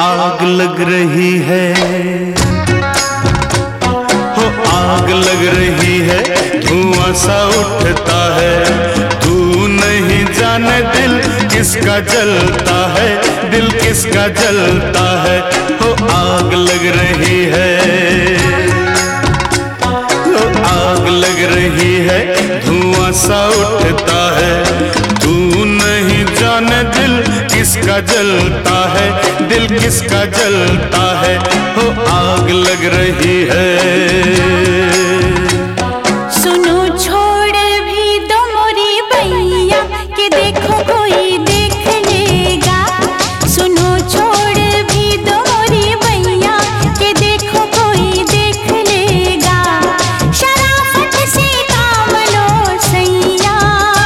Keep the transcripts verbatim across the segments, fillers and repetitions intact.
आग लग रही है, हो आग लग रही है, धुआं सा उठता है। तू नहीं जाने दिल किसका जलता है, दिल किसका जलता है, हो आग लग रही है, हो आग लग रही है, धुआं सा उठता है। तू नहीं जाने दिल किसका जलता है, दिल किसका जलता है, हो आग लग रही है। सुनो छोड़ भी दो मोरी भैया कि देखो कोई देख लेगा। सुनो छोड़ भी दो मोरी भैया कि देखो कोई देख लेगा। शराफत से काम लो सैया,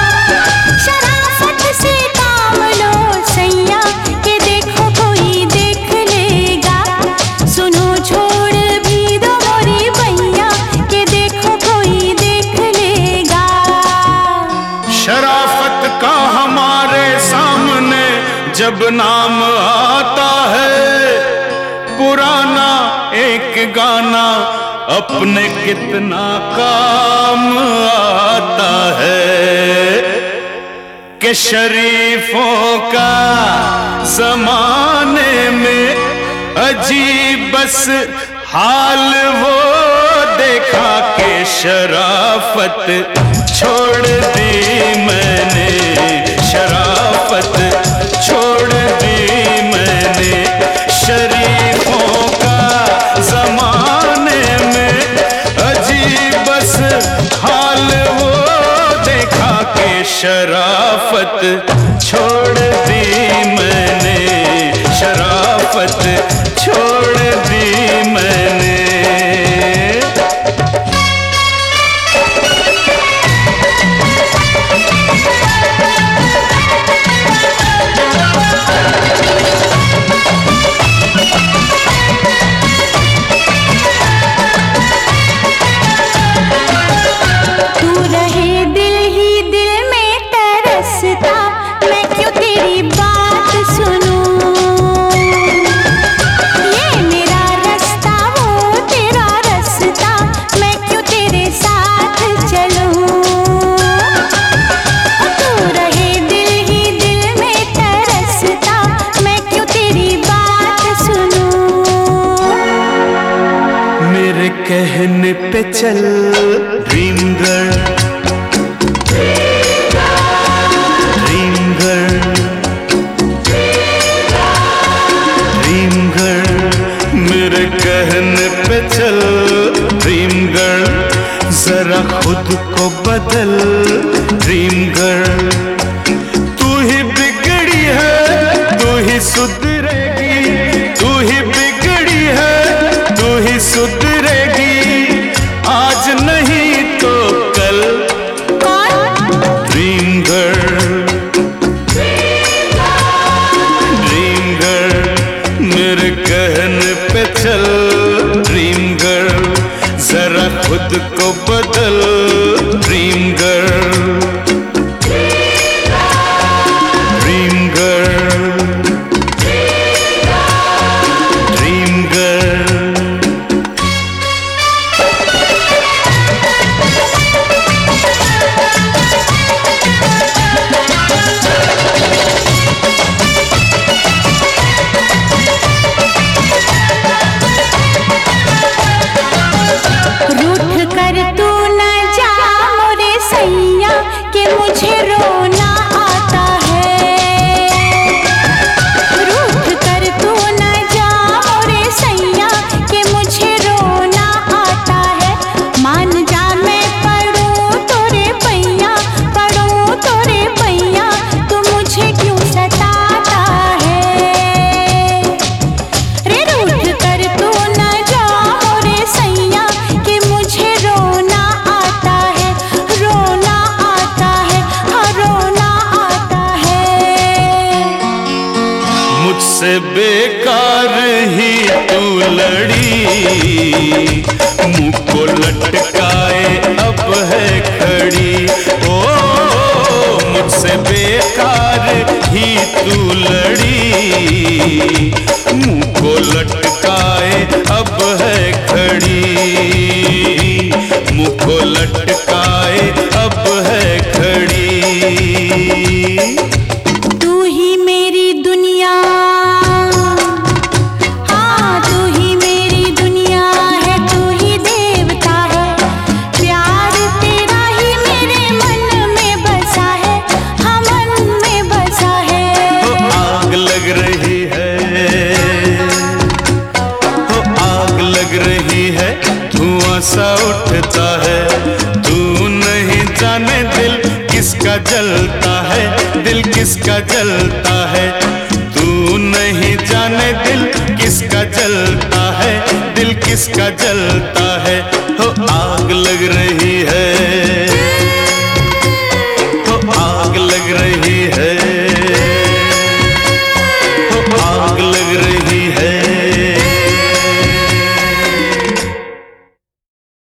शराफत से काम लो सैया कि देखो कोई देख लेगा। सुनो छोड़ भी दो मोरी भैया कि देखो कोई देख लेगा। शराफत का हमारे सामने जब नाम आता है, पुराना एक गाना अपने कितना काम आता है। कि शरीफों का जमाने में अजीब बस हाल वो देखा के शराफत छोड़ दी मैंने, शराफत छोड़ दी मैंने। शरीफों का जमाने में अजीब बस हाल वो देखा के शराफत छोड़ दी मैंने, शराफत छोड़ दी मैंने। तू रहे दिल ही दिल में तरसता, मैं क्यों तेरी बात सुनूं। ये मेरा रास्ता वो तेरा रास्ता, मैं क्यों तेरे साथ चलूं। तू रहे दिल ही दिल में तरसता, मैं क्यों तेरी बात सुनूं। मेरे कहने पे चल dream girl, dream girl, dream girl. मेरे कहने पे चल ड्रीम गर्ल, जरा खुद को बदल ड्रीम गर्ल। तू ही बिगड़ी है, तू ही सुधरेगी, तू ही बिगड़ी है, तू ही सुधरेगी, आज नहीं तो कल। Dream girl, dream girl. मेरे कहने पे चल ड्रीम गर्ल, जरा खुद को बदल dream girl, dream girl, dream girl. रूठ कर तू न जा मोरे सैया कि मुझे रोना आता है। रूठ कर तू न जा मोरे सैया कि मुझे रोना आता है। मान जा मैं पढ़ूं तोरे पैया, पढ़ूं तोरे पैया, तू मुझे क्यों सताता है। रे रूठ कर तू न जा मोरे सैया कि मुझे रोना आता है, रोना आता है, हाँ रोना आता है। मुझसे बेकार ही तू लड़ी, मुंह को लटकाए अब है खड़ी। ओ मुझसे बेकार ही तू लड़ी, मुंह सा उठता है। तू नहीं जाने दिल किसका जलता है, दिल किसका जलता है। तू नहीं जाने दिल किसका जलता है, दिल किसका जलता है। हो आग लग रही